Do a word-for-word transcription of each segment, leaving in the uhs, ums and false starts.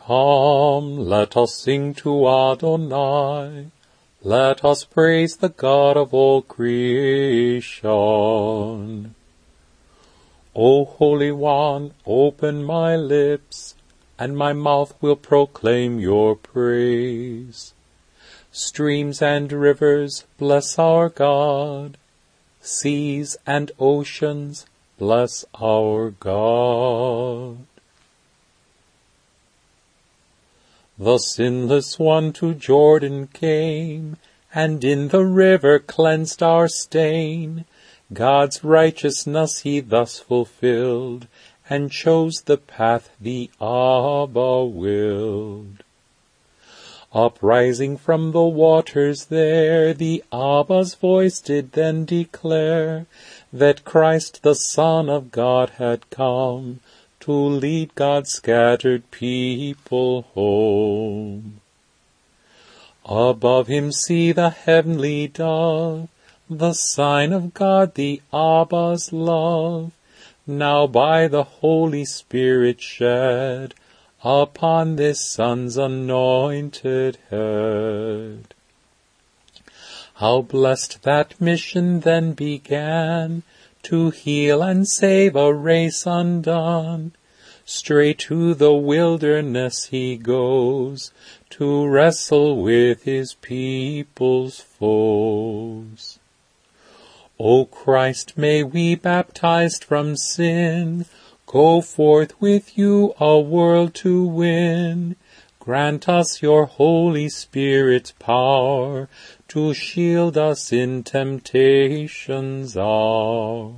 Come, let us sing to Adonai. Let us praise the God of all creation. O Holy One, open my lips, and my mouth will proclaim your praise. Streams and rivers, bless our God. Seas and oceans, bless our God. The sinless one to Jordan came, and in the river cleansed our stain. God's righteousness he thus fulfilled, and chose the path the Abba willed. Uprising from the waters there, the Abba's voice did then declare that Christ the Son of God had come to lead God's scattered people home. Above him see the heavenly dove, the sign of God, the Abba's love, now by the Holy Spirit shed upon this Son's anointed head. How blessed that mission then began, to heal and save a race undone. Straight to the wilderness he goes, to wrestle with his people's foes. O Christ, may we, baptized from sin, go forth with you a world to win. Grant us your Holy Spirit's power, to shield us in temptation's hour.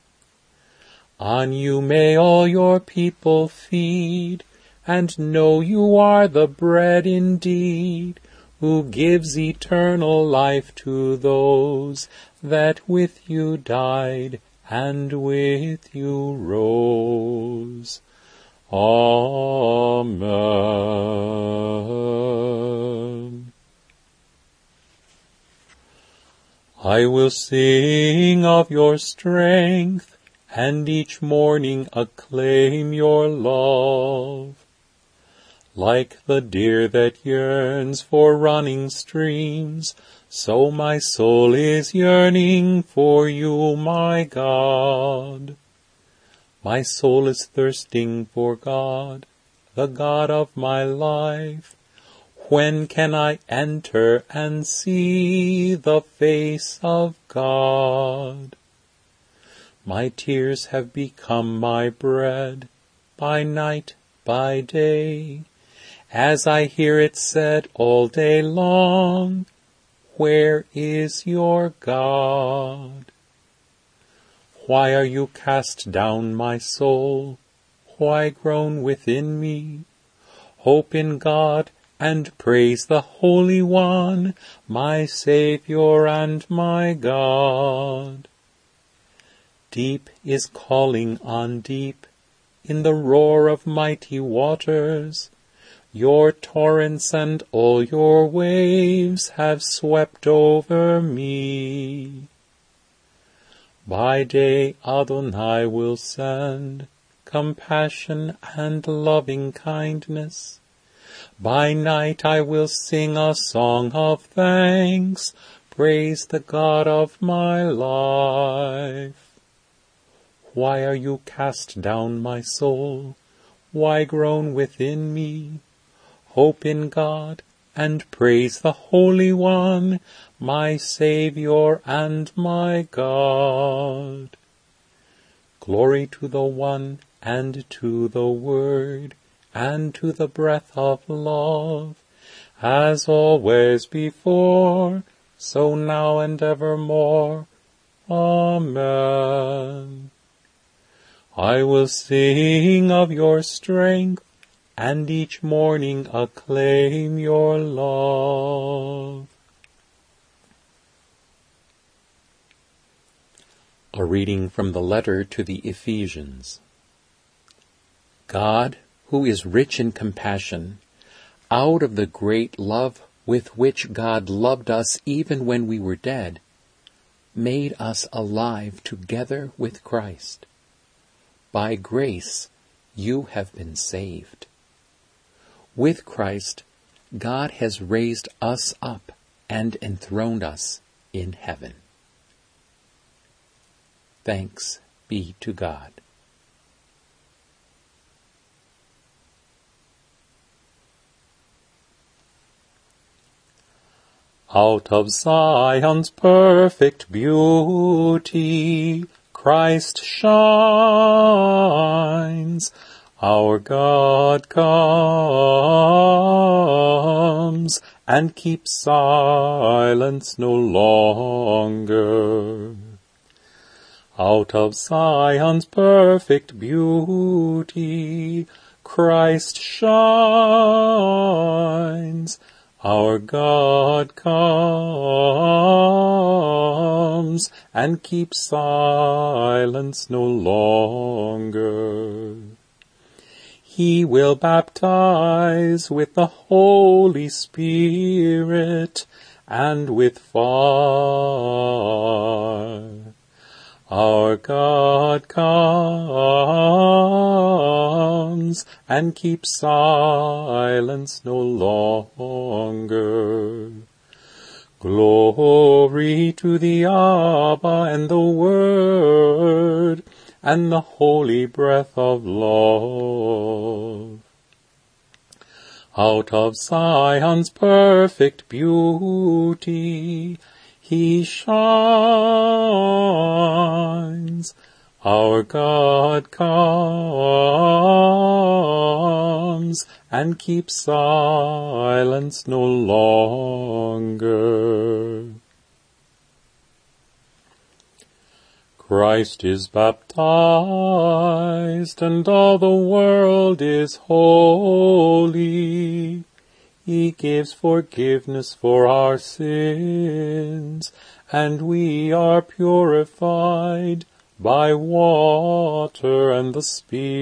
On you may all your people feed, and know you are the bread indeed, who gives eternal life to those that with you died and with you rose. Amen. I will sing of your strength, and each morning acclaim your love. Like the deer that yearns for running streams, so my soul is yearning for you, my God. My soul is thirsting for God, the God of my life. When can I enter and see the face of God? My tears have become my bread, by night, by day, as I hear it said all day long, where is your God? Why are you cast down, my soul? Why groan within me? Hope in God, and praise the Holy One, my Saviour and my God. Deep is calling on deep, in the roar of mighty waters. Your torrents and all your waves have swept over me. By day Adonai will send compassion and loving kindness. By night I will sing a song of thanks, praise the God of my life. Why are you cast down, my soul? Why groan within me? Hope in God, and praise the Holy One, my Saviour and my God. Glory to the One, and to the Word, and to the breath of love, as always before, so now and evermore. Amen. I will sing of your strength, and each morning acclaim your love. A reading from the letter to the Ephesians. God, who is rich in compassion, out of the great love with which God loved us even when we were dead, made us alive together with Christ. By grace you have been saved. With Christ, God has raised us up and enthroned us in heaven. Thanks be to God. Out of Zion's perfect beauty, Christ shines. Our God comes and keeps silence no longer. Out of Zion's perfect beauty, Christ shines. Our God comes and keeps silence no longer. He will baptize with the Holy Spirit and with fire. Our God comes and keeps silence no longer. Glory to the Abba and the Word and the holy breath of love. Out of Zion's perfect beauty, He shines. Our God comes and keeps silence no longer. Christ is baptized, and all the world is holy. He gives forgiveness for our sins, and we are purified by water and the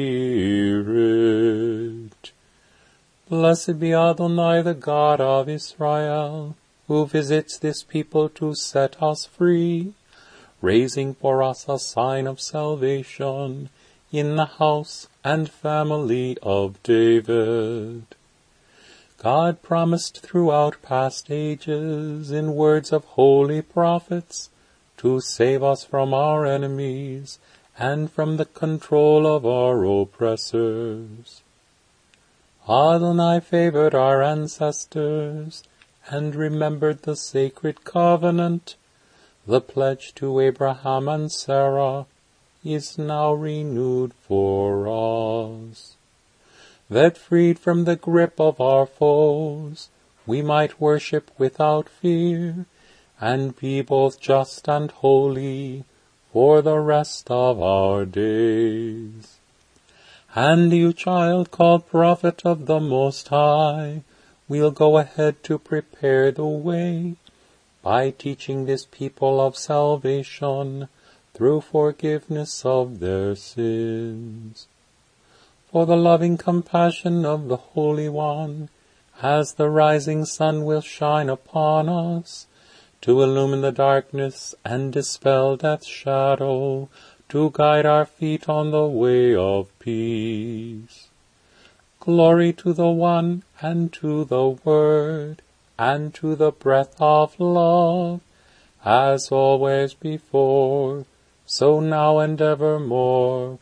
Spirit. Blessed be Adonai, the God of Israel, who visits this people to set us free, raising for us a sign of salvation in the house and family of David. God promised throughout past ages in words of holy prophets to save us from our enemies and from the control of our oppressors. Adonai favored our ancestors and remembered the sacred covenant. The pledge to Abraham and Sarah is now renewed for us, that freed from the grip of our foes, we might worship without fear and be both just and holy for the rest of our days. And you, child, called prophet of the Most High, will go ahead to prepare the way by teaching this people of salvation through forgiveness of their sins. For the loving compassion of the Holy One, as the rising sun will shine upon us, to illumine the darkness and dispel death's shadow, to guide our feet on the way of peace. Glory to the One, and to the Word, and to the breath of love, as always before, so now and evermore.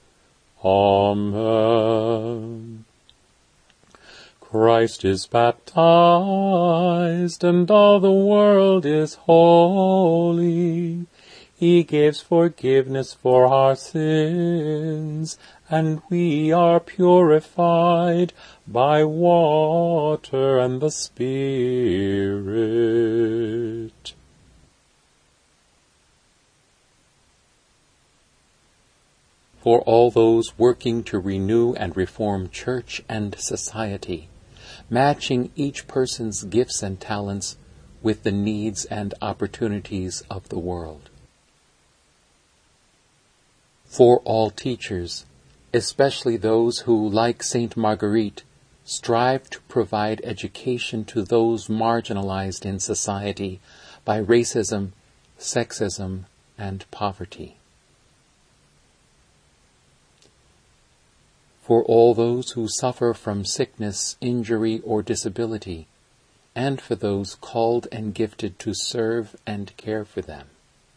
Amen. Christ is baptized, and all the world is holy. He gives forgiveness for our sins, and we are purified by water and the Spirit. For all those working to renew and reform church and society, matching each person's gifts and talents with the needs and opportunities of the world. For all teachers, especially those who, like Saint Marguerite, strive to provide education to those marginalized in society by racism, sexism, and poverty. for all those who suffer from sickness, injury, or disability, and for those called and gifted to serve and care for them.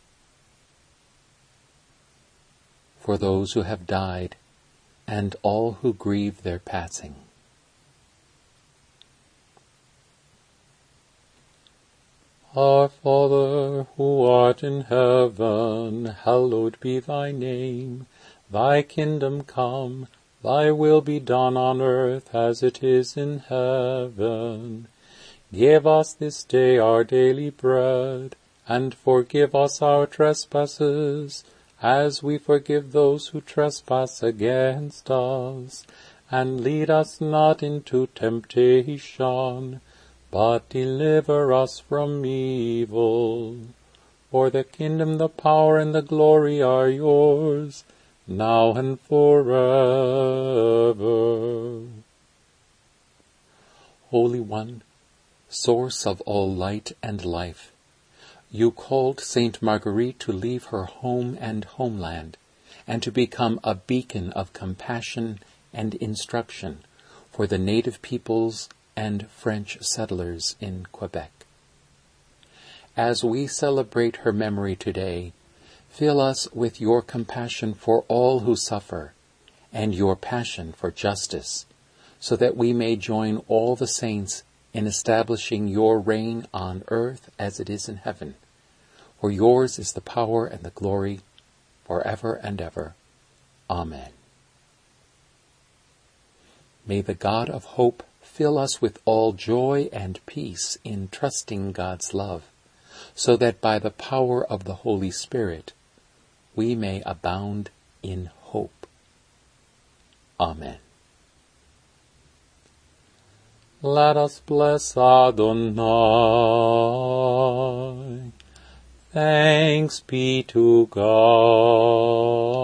For those who have died, and all who grieve their passing. Our Father, who art in heaven, hallowed be thy name. Thy kingdom come, thy will be done on earth as it is in heaven. Give us this day our daily bread, and forgive us our trespasses, as we forgive those who trespass against us. And lead us not into temptation, but deliver us from evil. For the kingdom, the power, and the glory are yours, now and forever. Holy One, source of all light and life, you called Saint Marguerite to leave her home and homeland, and to become a beacon of compassion and instruction for the native peoples and French settlers in Quebec. As we celebrate her memory today, fill us with your compassion for all who suffer, and your passion for justice, so that we may join all the saints in establishing your reign on earth as it is in heaven. For yours is the power and the glory, forever and ever. Amen. May the God of hope fill us with all joy and peace in trusting God's love, so that by the power of the Holy Spirit we may abound in hope. Amen. Let us bless Adonai. Thanks be to God.